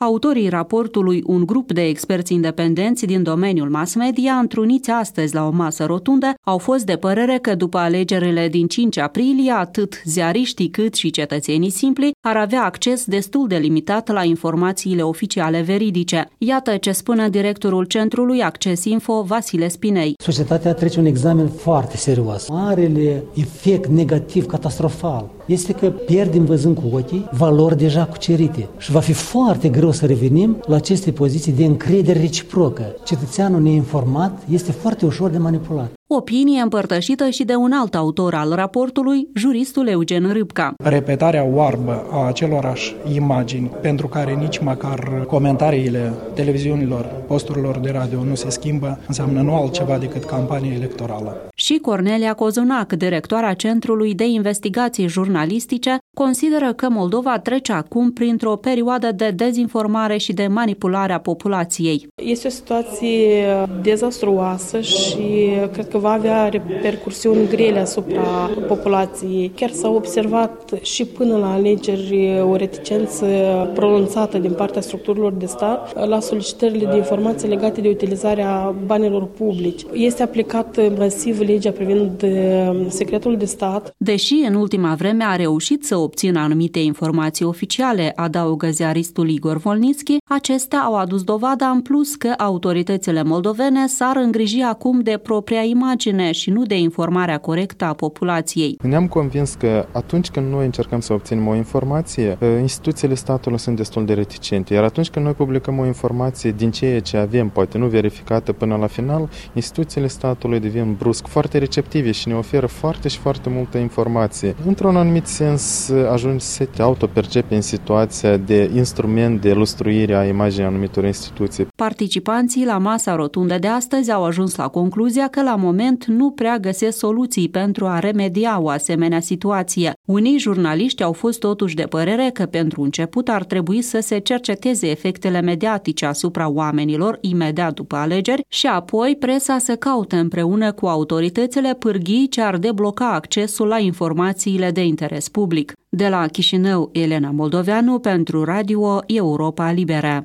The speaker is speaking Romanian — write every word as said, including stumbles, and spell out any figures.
Autorii raportului, un grup de experți independenți din domeniul mass media, întruniți astăzi la o masă rotundă, au fost de părere că după alegerile din cinci aprilie, atât ziariștii cât și cetățenii simpli ar avea acces destul de limitat la informațiile oficiale veridice. Iată ce spune directorul centrului Acces Info, Vasile Spinei. Societatea trece un examen foarte serios. Marele efect negativ, catastrofal, este că pierdem văzând cu ochii valori deja cucerite și va fi foarte greu să revenim la aceste poziții de încredere reciprocă. Cetățeanul neinformat este foarte ușor de manipulat. Opinie împărtășită și de un alt autor al raportului, juristul Eugen Râbca. Repetarea oarbă a acelorași imagini, pentru care nici măcar comentariile televiziunilor, posturilor de radio nu se schimbă, înseamnă nu altceva decât campanie electorală. Și Cornelia Cozunac, directoarea Centrului de Investigații Jurnalistice, consideră că Moldova trece acum printr-o perioadă de dezinformare și de manipulare a populației. Este o situație dezastruoasă și cred că va avea repercursiuni grele asupra populației. Chiar s-a observat și până la alegeri o reticență pronunțată din partea structurilor de stat la solicitările de informații legate de utilizarea banilor publici. Este aplicat masiv legea privind secretul de stat. Deși în ultima vreme a reușit să obțină anumite informații oficiale, adaugă ziaristul Igor Volnitski, acestea au adus dovada în plus că autoritățile moldovene s-ar îngriji acum de propria imagine și nu de informarea corectă a populației. Ne-am convins că atunci când noi încercăm să obținem o informație, instituțiile statului sunt destul de reticente, iar atunci când noi publicăm o informație din ceea ce avem, poate nu verificată până la final, instituțiile statului devin brusc foarte receptive și ne oferă foarte și foarte multă informație. Într-un anumit sens, ajungi să te autopercepi în situația de instrument de lustruire a imaginii anumitor instituții. Participanții la masa rotundă de astăzi au ajuns la concluzia că la moment nu prea găsesc soluții pentru a remedia o asemenea situație. Unii jurnaliști au fost totuși de părere că pentru început ar trebui să se cerceteze efectele mediatice asupra oamenilor imediat după alegeri și apoi presa să caute împreună cu autoritățile pârghii ce ar debloca accesul la informațiile de interes public. De la Chișinău, Elena Moldoveanu pentru Radio Europa Liberă.